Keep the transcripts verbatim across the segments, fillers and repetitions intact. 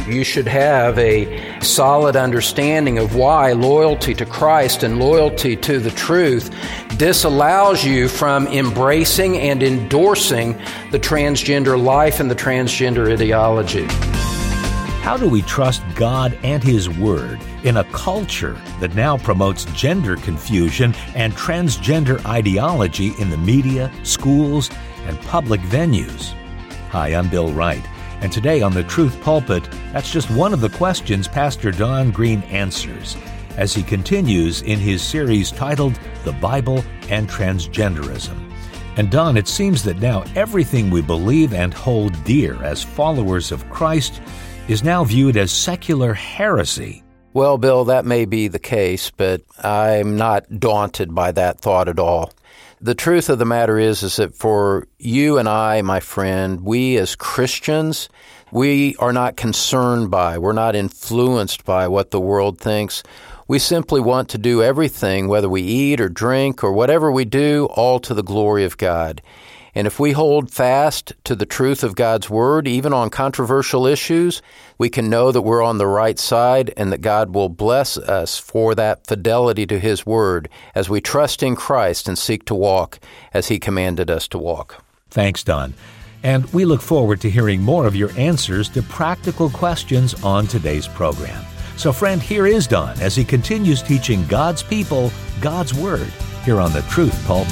You should have a solid understanding of why loyalty to Christ and loyalty to the truth disallows you from embracing and endorsing the transgender life and the transgender ideology. How do we trust God and His Word in a culture that now promotes gender confusion and transgender ideology in the media, schools, and public venues? Hi, I'm Bill Wright, and today on The Truth Pulpit, that's just one of the questions Pastor Don Green answers as he continues in his series titled The Bible and Transgenderism. And Don, it seems that now everything we believe and hold dear as followers of Christ is now viewed as secular heresy. Well, Bill, that may be the case, but I'm not daunted by that thought at all. The truth of the matter is, is that for you and I, my friend, we as Christians, we are not concerned by, we're not influenced by what the world thinks. We simply want to do everything, whether we eat or drink or whatever we do, all to the glory of God. And if we hold fast to the truth of God's Word, even on controversial issues, we can know that we're on the right side and that God will bless us for that fidelity to His Word as we trust in Christ and seek to walk as He commanded us to walk. Thanks, Don. And we look forward to hearing more of your answers to practical questions on today's program. So, friend, here is Don as he continues teaching God's people God's Word here on The Truth Pulpit.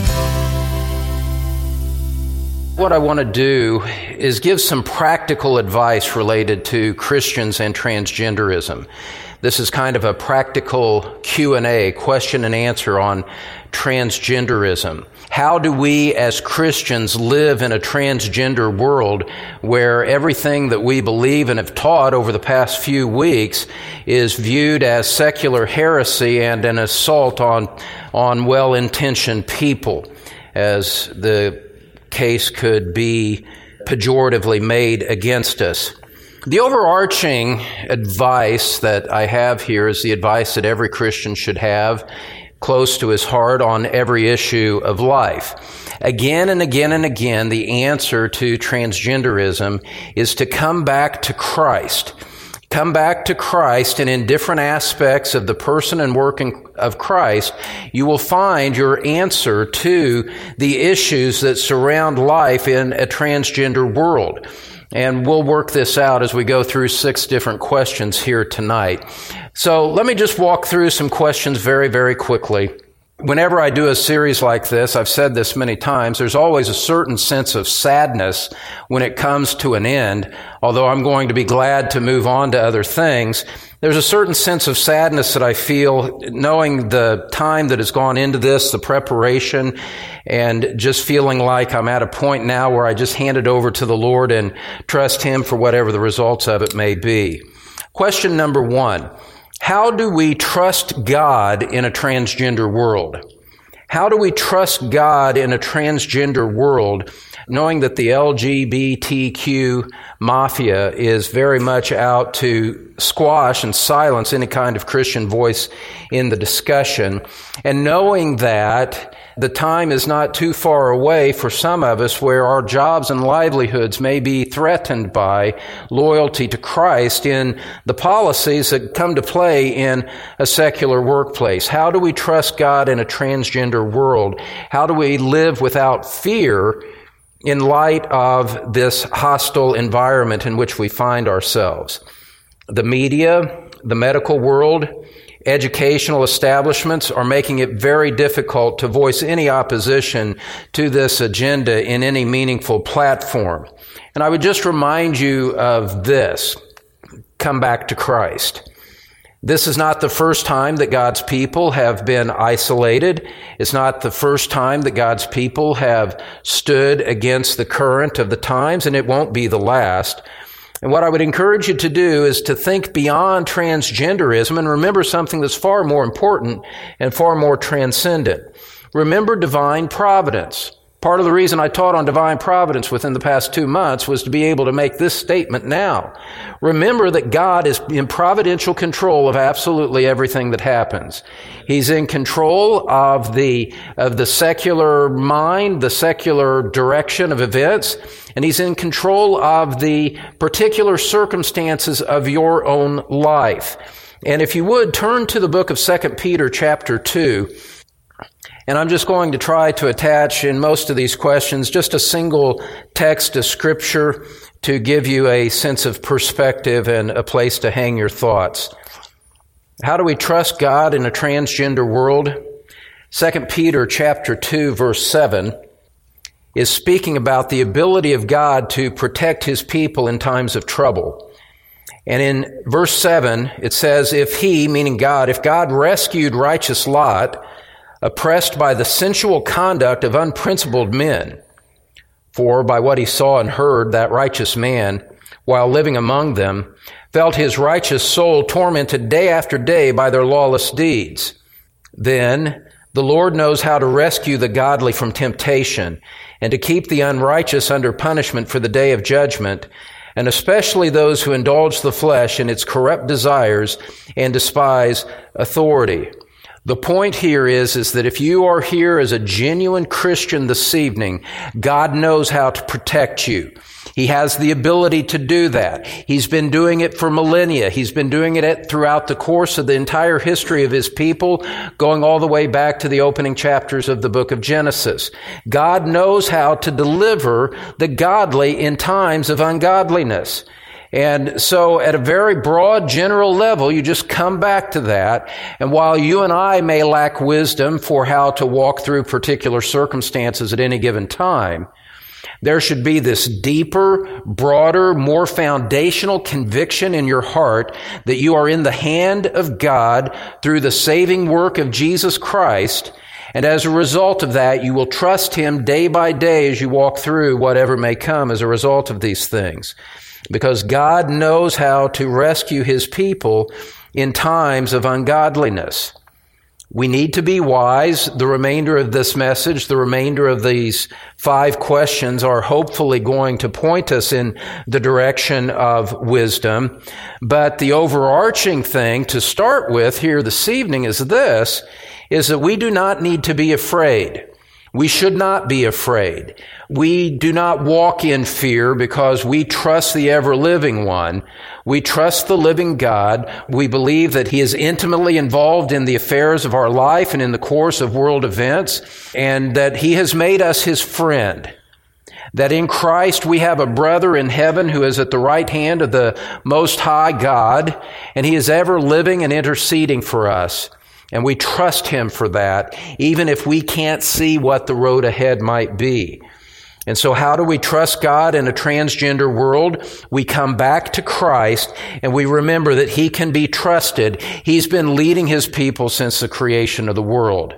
What I want to do is give some practical advice related to Christians and transgenderism. This is kind of a practical Q and A, question and answer on transgenderism. How do we as Christians live in a transgender world where everything that we believe and have taught over the past few weeks is viewed as secular heresy and an assault on, on well-intentioned people, as the case could be pejoratively made against us? The overarching advice that I have here is the advice that every Christian should have close to his heart on every issue of life. Again and again and again, the answer to transgenderism is to come back to Christ. Come back to Christ, and in different aspects of the person and work of Christ, you will find your answer to the issues that surround life in a transgender world. And we'll work this out as we go through six different questions here tonight. So let me just walk through some questions very, very quickly. Whenever I do a series like this, I've said this many times, there's always a certain sense of sadness when it comes to an end. Although I'm going to be glad to move on to other things, there's a certain sense of sadness that I feel knowing the time that has gone into this, the preparation, and just feeling like I'm at a point now where I just hand it over to the Lord and trust Him for whatever the results of it may be. Question number one. How do we trust God in a transgender world? How do we trust God in a transgender world, knowing that the L G B T Q mafia is very much out to squash and silence any kind of Christian voice in the discussion, and knowing that the time is not too far away for some of us where our jobs and livelihoods may be threatened by loyalty to Christ in the policies that come to play in a secular workplace? How do we trust God in a transgender world? How do we live without fear in light of this hostile environment in which we find ourselves? The media, the medical world, educational establishments are making it very difficult to voice any opposition to this agenda in any meaningful platform. And I would just remind you of this. Come back to Christ. This is not the first time that God's people have been isolated. It's not the first time that God's people have stood against the current of the times, and it won't be the last. And what I would encourage you to do is to think beyond transgenderism and remember something that's far more important and far more transcendent. Remember divine providence. Part of the reason I taught on divine providence within the past two months was to be able to make this statement now. Remember that God is in providential control of absolutely everything that happens. He's in control of the, of the secular mind, the secular direction of events, and He's in control of the particular circumstances of your own life. And if you would, turn to the book of Second Peter chapter two. And I'm just going to try to attach in most of these questions just a single text of Scripture to give you a sense of perspective and a place to hang your thoughts. How do we trust God in a transgender world? Second Peter chapter two, verse seven is speaking about the ability of God to protect His people in times of trouble. And in verse seven, it says, if He, meaning God, if God rescued righteous Lot, oppressed by the sensual conduct of unprincipled men. For by what he saw and heard, that righteous man, while living among them, felt his righteous soul tormented day after day by their lawless deeds. Then the Lord knows how to rescue the godly from temptation and to keep the unrighteous under punishment for the day of judgment, and especially those who indulge the flesh in its corrupt desires and despise authority. The point here is, is that if you are here as a genuine Christian this evening, God knows how to protect you. He has the ability to do that. He's been doing it for millennia. He's been doing it throughout the course of the entire history of His people, going all the way back to the opening chapters of the book of Genesis. God knows how to deliver the godly in times of ungodliness. And so at a very broad general level, you just come back to that. And while you and I may lack wisdom for how to walk through particular circumstances at any given time, there should be this deeper, broader, more foundational conviction in your heart that you are in the hand of God through the saving work of Jesus Christ. And as a result of that, you will trust Him day by day as you walk through whatever may come as a result of these things. Because God knows how to rescue His people in times of ungodliness. We need to be wise. The remainder of this message, the remainder of these five questions are hopefully going to point us in the direction of wisdom. But the overarching thing to start with here this evening is this, is that we do not need to be afraid. We should not be afraid. We do not walk in fear because we trust the ever-living one. We trust the living God. We believe that He is intimately involved in the affairs of our life and in the course of world events, and that He has made us His friend. That in Christ we have a brother in heaven who is at the right hand of the Most High God, and He is ever living and interceding for us. And we trust Him for that, even if we can't see what the road ahead might be. And so how do we trust God in a transgender world? We come back to Christ and we remember that He can be trusted. He's been leading His people since the creation of the world.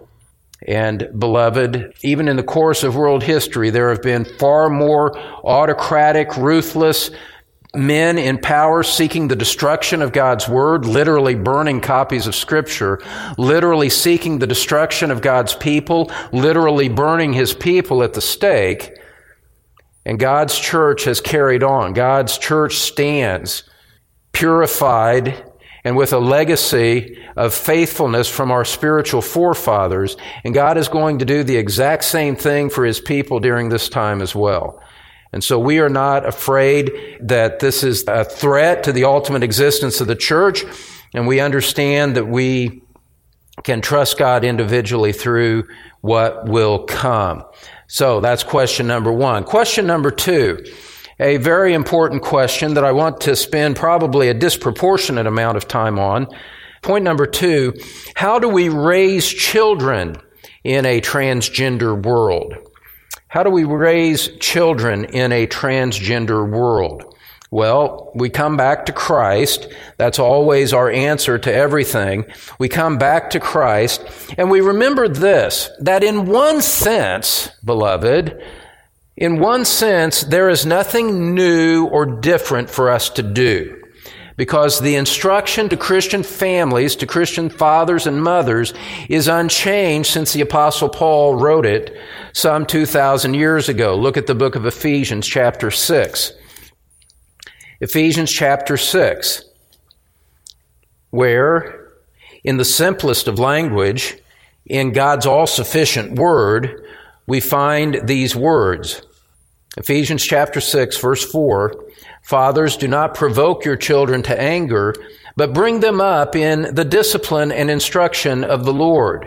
And beloved, even in the course of world history, there have been far more autocratic, ruthless men in power seeking the destruction of God's Word, literally burning copies of Scripture, literally seeking the destruction of God's people, literally burning His people at the stake. And God's church has carried on. God's church stands purified and with a legacy of faithfulness from our spiritual forefathers. And God is going to do the exact same thing for His people during this time as well. And so we are not afraid that this is a threat to the ultimate existence of the church, and we understand that we can trust God individually through what will come. So that's question number one. Question number two, a very important question that I want to spend probably a disproportionate amount of time on. Point number two, how do we raise children in a transgender world? How do we raise children in a transgender world? Well, we come back to Christ. That's always our answer to everything. We come back to Christ, and we remember this, that in one sense, beloved, in one sense, there is nothing new or different for us to do. because the instruction to Christian families, to Christian fathers and mothers, is unchanged since the Apostle Paul wrote it some two thousand years ago. Look at the book of Ephesians, chapter six. Ephesians chapter six, where, in the simplest of language, in God's all-sufficient word, we find these words. Ephesians chapter six, verse four, "Fathers, do not provoke your children to anger, but bring them up in the discipline and instruction of the Lord."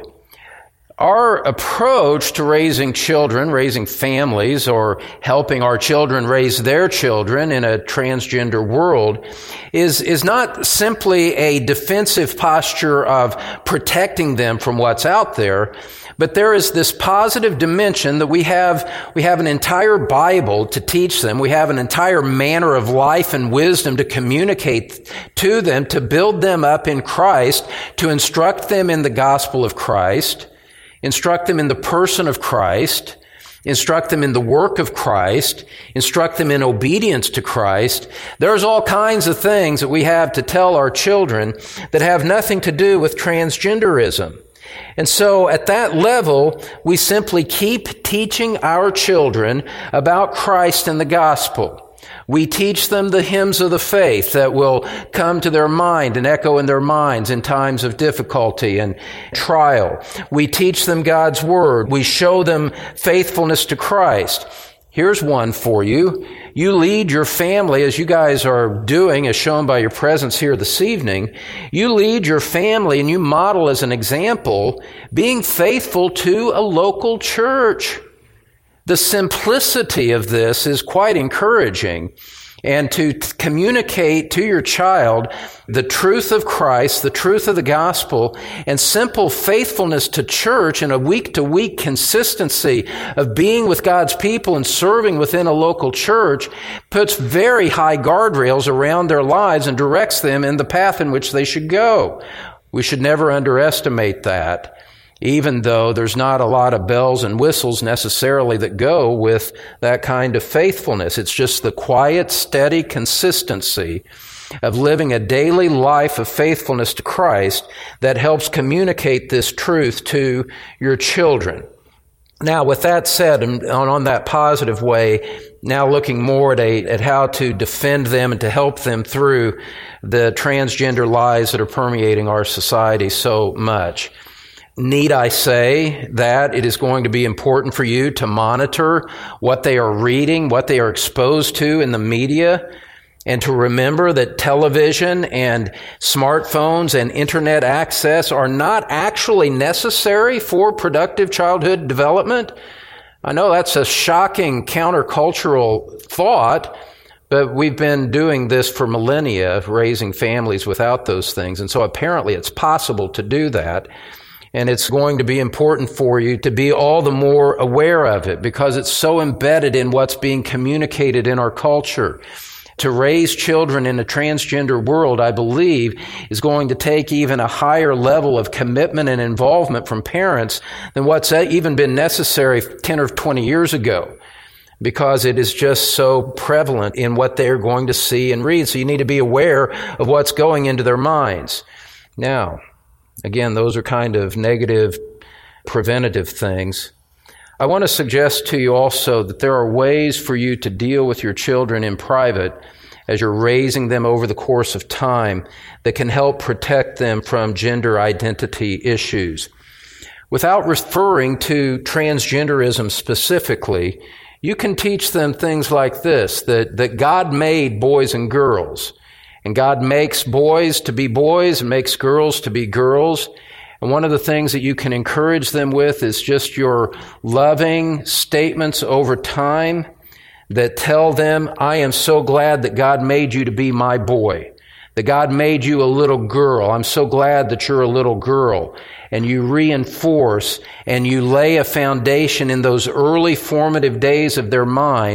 Our approach to raising children, raising families, or helping our children raise their children in a transgender world is, is not simply a defensive posture of protecting them from what's out there, but there is this positive dimension that we have, we have an entire Bible to teach them. We have an entire manner of life and wisdom to communicate to them, to build them up in Christ, to instruct them in the gospel of Christ, instruct them in the person of Christ, instruct them in the work of Christ, instruct them in obedience to Christ. There's all kinds of things that we have to tell our children that have nothing to do with transgenderism. And so at that level, we simply keep teaching our children about Christ and the gospel. We teach them the hymns of the faith that will come to their mind and echo in their minds in times of difficulty and trial. We teach them God's word. We show them faithfulness to Christ. Here's one for you. You lead your family, as you guys are doing, as shown by your presence here this evening. You lead your family and you model as an example being faithful to a local church. The simplicity of this is quite encouraging. And to t- communicate to your child the truth of Christ, the truth of the gospel, and simple faithfulness to church and a week-to-week consistency of being with God's people and serving within a local church puts very high guardrails around their lives and directs them in the path in which they should go. We should never underestimate that, even though there's not a lot of bells and whistles necessarily that go with that kind of faithfulness. It's just the quiet, steady consistency of living a daily life of faithfulness to Christ that helps communicate this truth to your children. Now, with that said, and on that positive way, now looking more at, a, at how to defend them and to help them through the transgender lies that are permeating our society so much. Need I say that it is going to be important for you to monitor what they are reading, what they are exposed to in the media, and to remember that television and smartphones and internet access are not actually necessary for productive childhood development? I know that's a shocking countercultural thought, but we've been doing this for millennia, raising families without those things, and so apparently it's possible to do that. And it's going to be important for you to be all the more aware of it because it's so embedded in what's being communicated in our culture. To raise children in a transgender world, I believe, is going to take even a higher level of commitment and involvement from parents than what's even been necessary ten or twenty years ago, because it is just so prevalent in what they're going to see and read. So you need to be aware of what's going into their minds. Now, again, those are kind of negative, preventative things. I want to suggest to you also that there are ways for you to deal with your children in private as you're raising them over the course of time that can help protect them from gender identity issues. Without referring to transgenderism specifically, you can teach them things like this, that, that God made boys and girls. And God makes boys to be boys and makes girls to be girls. And one of the things that you can encourage them with is just your loving statements over time that tell them, I am so glad that God made you to be my boy, that God made you a little girl. I'm so glad that you're a little girl. And you reinforce and you lay a foundation in those early formative days of their mind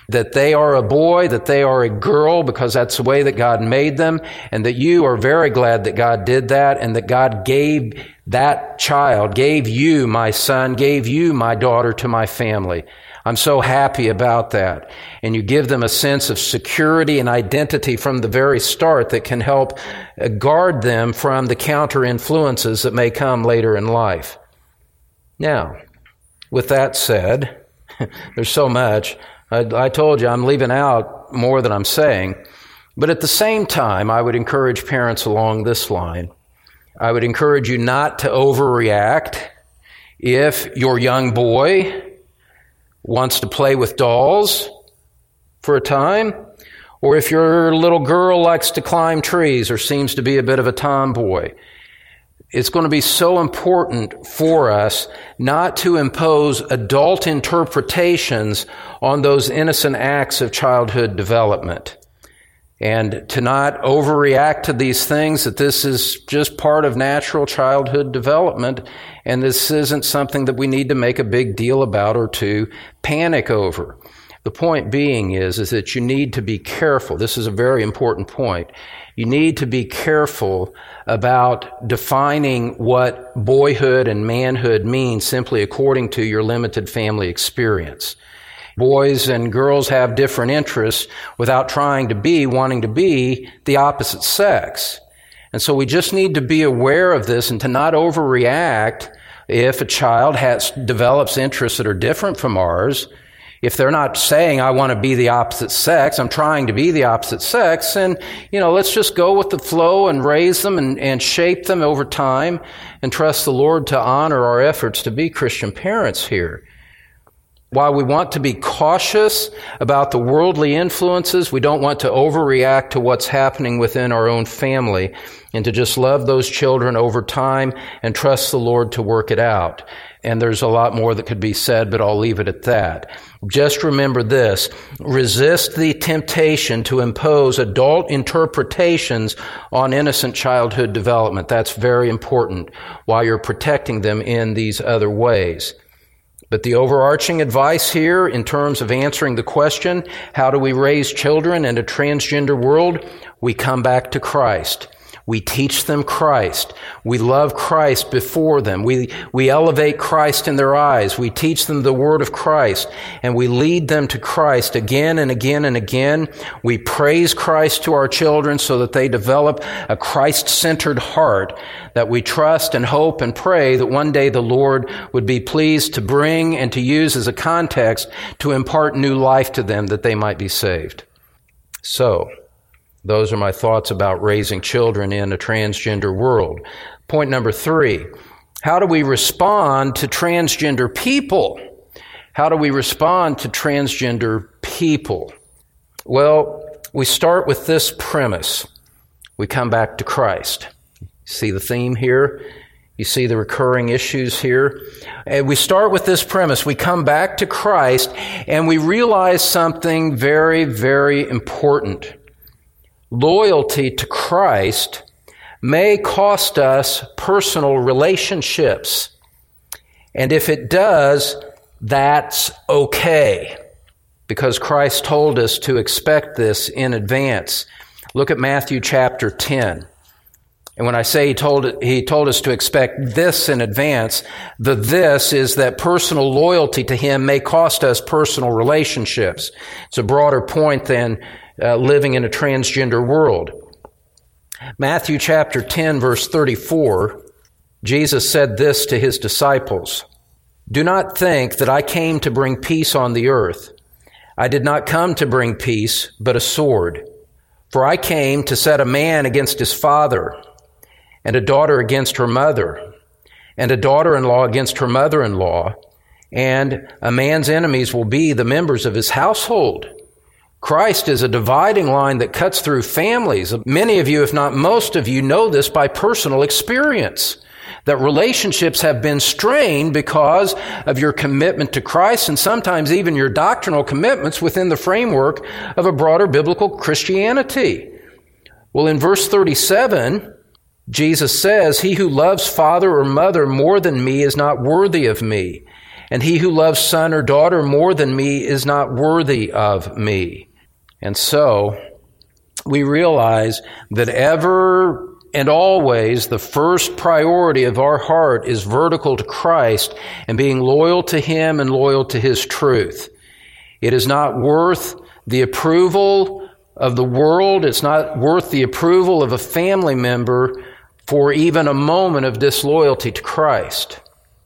that they are a boy, that they are a girl, because that's the way that God made them, and that you are very glad that God did that, and that God gave that child, gave you, my son, gave you, my daughter, to my family. I'm so happy about that. And you give them a sense of security and identity from the very start that can help guard them from the counter influences that may come later in life. Now, with that said, there's so much. I, I told you I'm leaving out more than I'm saying. But at the same time, I would encourage parents along this line. I would encourage you not to overreact if your young boy wants to play with dolls for a time, or if your little girl likes to climb trees or seems to be a bit of a tomboy. It's going to be so important for us not to impose adult interpretations on those innocent acts of childhood development, and to not overreact to these things, that this is just part of natural childhood development, and this isn't something that we need to make a big deal about or to panic over. The point being is, is that you need to be careful. This is a very important point. You need to be careful about defining what boyhood and manhood means simply according to your limited family experience. Boys and girls have different interests without trying to be, wanting to be the opposite sex. And so we just need to be aware of this and to not overreact if a child has develops interests that are different from ours. If they're not saying, I want to be the opposite sex, I'm trying to be the opposite sex, and, you know, let's just go with the flow and raise them and, and shape them over time and trust the Lord to honor our efforts to be Christian parents here. While we want to be cautious about the worldly influences, we don't want to overreact to what's happening within our own family, and to just love those children over time and trust the Lord to work it out. And there's a lot more that could be said, but I'll leave it at that. Just remember this: resist the temptation to impose adult interpretations on innocent childhood development. That's very important while you're protecting them in these other ways. But the overarching advice here in terms of answering the question, how do we raise children in a transgender world? We come back to Christ. We teach them Christ. We love Christ before them. We, we elevate Christ in their eyes. We teach them the word of Christ, and we lead them to Christ again and again and again. We praise Christ to our children so that they develop a Christ-centered heart that we trust and hope and pray that one day the Lord would be pleased to bring and to use as a context to impart new life to them that they might be saved. So, those are my thoughts about raising children in a transgender world. Point number three, how do we respond to transgender people? How do we respond to transgender people? Well, we start with this premise. We come back to Christ. See the theme here? You see the recurring issues here? And we start with this premise. We come back to Christ, and we realize something very, very important. Loyalty to Christ may cost us personal relationships. And if it does, that's okay, because Christ told us to expect this in advance. Look at Matthew chapter ten. And when I say he told, he told us to expect this in advance, the this is that personal loyalty to him may cost us personal relationships. It's a broader point than Uh, living in a transgender world. Matthew chapter ten, verse thirty-four, Jesus said this to his disciples: "Do not think that I came to bring peace on the earth. I did not come to bring peace, but a sword. For I came to set a man against his father, and a daughter against her mother, and a daughter-in-law against her mother-in-law, and a man's enemies will be the members of his household." Christ is a dividing line that cuts through families. Many of you, if not most of you, know this by personal experience, that relationships have been strained because of your commitment to Christ, and sometimes even your doctrinal commitments within the framework of a broader biblical Christianity. Well, in verse thirty-seven, Jesus says, "He who loves father or mother more than me is not worthy of me. And he who loves son or daughter more than me is not worthy of me. And so we realize that ever and always the first priority of our heart is vertical to Christ and being loyal to him and loyal to his truth. It is not worth the approval of the world. It's not worth the approval of a family member for even a moment of disloyalty to Christ.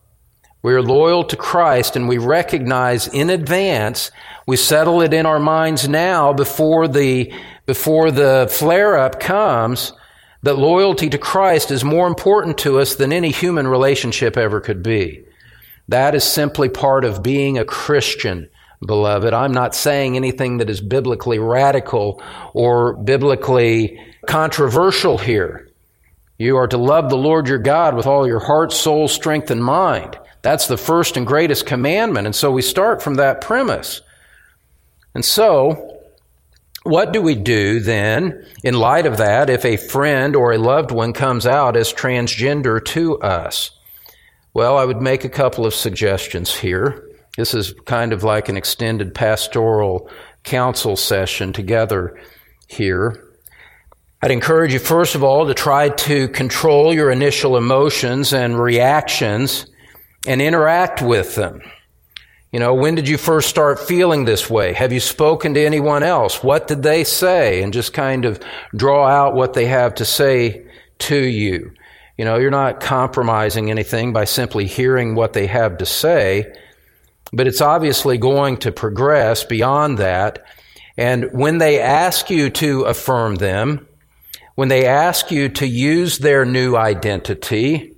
We are loyal to Christ, and we recognize in advance, we settle it in our minds now before the, before the flare-up comes, that loyalty to Christ is more important to us than any human relationship ever could be. That is simply part of being a Christian, beloved. I'm not saying anything that is biblically radical or biblically controversial here. You are to love the Lord your God with all your heart, soul, strength, and mind. That's the first and greatest commandment. And so we start from that premise. And so, what do we do then in light of that if a friend or a loved one comes out as transgender to us? Well, I would make a couple of suggestions here. This is kind of like an extended pastoral counsel session together here. I'd encourage you, first of all, to try to control your initial emotions and reactions and interact with them. You know, when did you first start feeling this way? Have you spoken to anyone else? What did they say? And just kind of draw out what they have to say to you. You know, you're not compromising anything by simply hearing what they have to say, but it's obviously going to progress beyond that. And when they ask you to affirm them, when they ask you to use their new identity,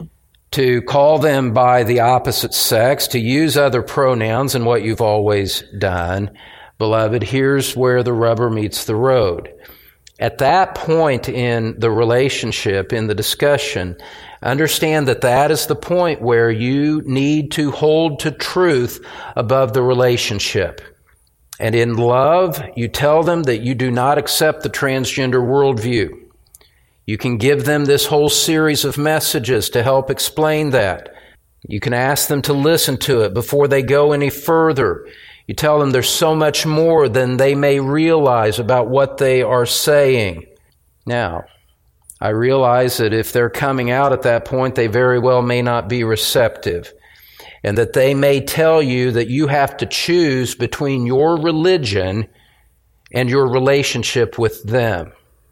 to call them by the opposite sex, to use other pronouns than what you've always done, beloved, here's where the rubber meets the road. At that point in the relationship, in the discussion, understand that that is the point where you need to hold to truth above the relationship. And in love, you tell them that you do not accept the transgender worldview. You can give them this whole series of messages to help explain that. You can ask them to listen to it before they go any further. You tell them there's so much more than they may realize about what they are saying. Now, I realize that if they're coming out at that point, they very well may not be receptive, and that they may tell you that you have to choose between your religion and your relationship with them.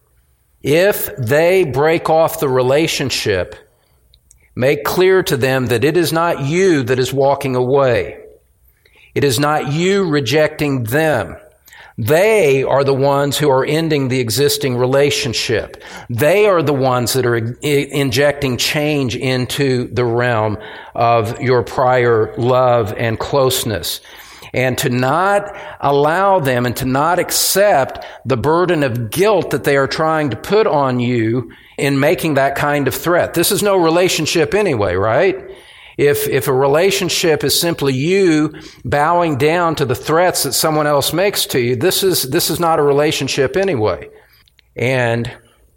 If they break off the relationship, make clear to them that it is not you that is walking away. It is not you rejecting them. They are the ones who are ending the existing relationship. They are the ones that are injecting change into the realm of your prior love and closeness. And to not allow them and to not accept the burden of guilt that they are trying to put on you in making that kind of threat. This is no relationship anyway, right? If if a relationship is simply you bowing down to the threats that someone else makes to you, this is this is not a relationship anyway. And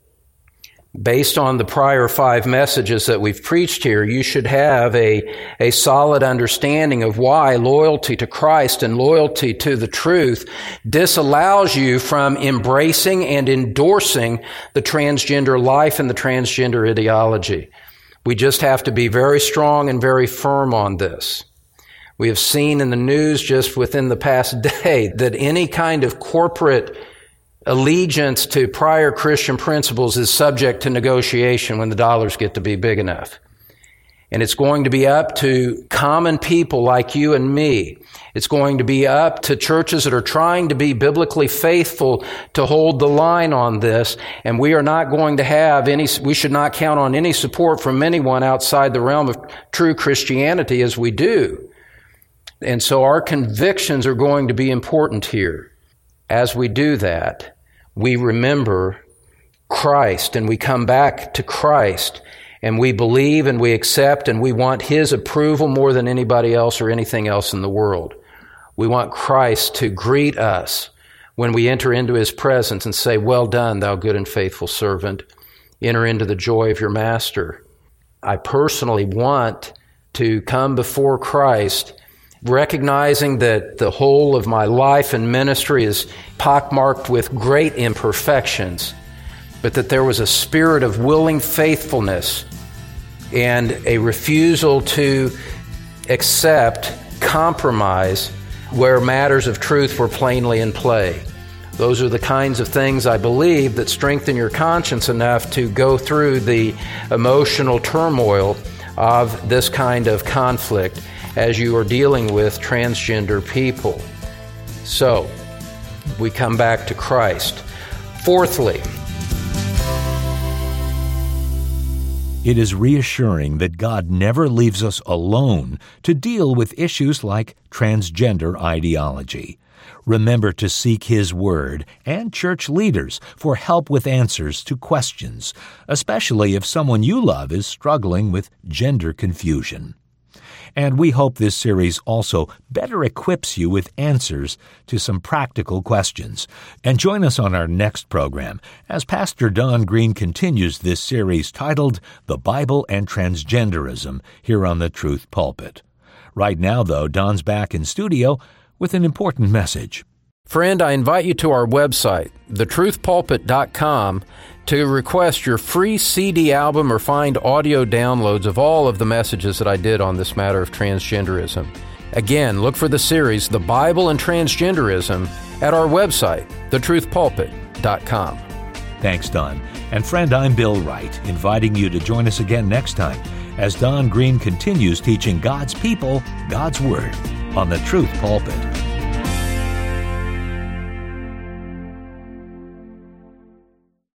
based on the prior five messages that we've preached here, you should have a, a solid understanding of why loyalty to Christ and loyalty to the truth disallows you from embracing and endorsing the transgender life and the transgender ideology. We just have to be very strong and very firm on this. We have seen in the news just within the past day that any kind of corporate allegiance to prior Christian principles is subject to negotiation when the dollars get to be big enough. And it's going to be up to common people like you and me. It's going to be up to churches that are trying to be biblically faithful to hold the line on this. And we are not going to have any, we should not count on any support from anyone outside the realm of true Christianity as we do. And so our convictions are going to be important here. As we do that, we remember Christ and we come back to Christ. And we believe and we accept and we want His approval more than anybody else or anything else in the world. We want Christ to greet us when we enter into His presence and say, "Well done, thou good and faithful servant. Enter into the joy of your master." I personally want to come before Christ, recognizing that the whole of my life and ministry is pockmarked with great imperfections, but that there was a spirit of willing faithfulness and a refusal to accept compromise where matters of truth were plainly in play. Those are the kinds of things, I believe, that strengthen your conscience enough to go through the emotional turmoil of this kind of conflict as you are dealing with transgender people. So, we come back to Christ. Fourthly, it is reassuring that God never leaves us alone to deal with issues like transgender ideology. Remember to seek His Word and church leaders for help with answers to questions, especially if someone you love is struggling with gender confusion. And we hope this series also better equips you with answers to some practical questions. And join us on our next program as Pastor Don Green continues this series titled The Bible and Transgenderism here on the Truth Pulpit. Right now, though, Don's back in studio with an important message. Friend, I invite you to our website, the truth pulpit dot com, to request your free C D album or find audio downloads of all of the messages that I did on this matter of transgenderism. Again, look for the series, The Bible and Transgenderism, at our website, the truth pulpit dot com. Thanks, Don. And friend, I'm Bill Wright, inviting you to join us again next time as Don Green continues teaching God's people God's Word on the Truth Pulpit.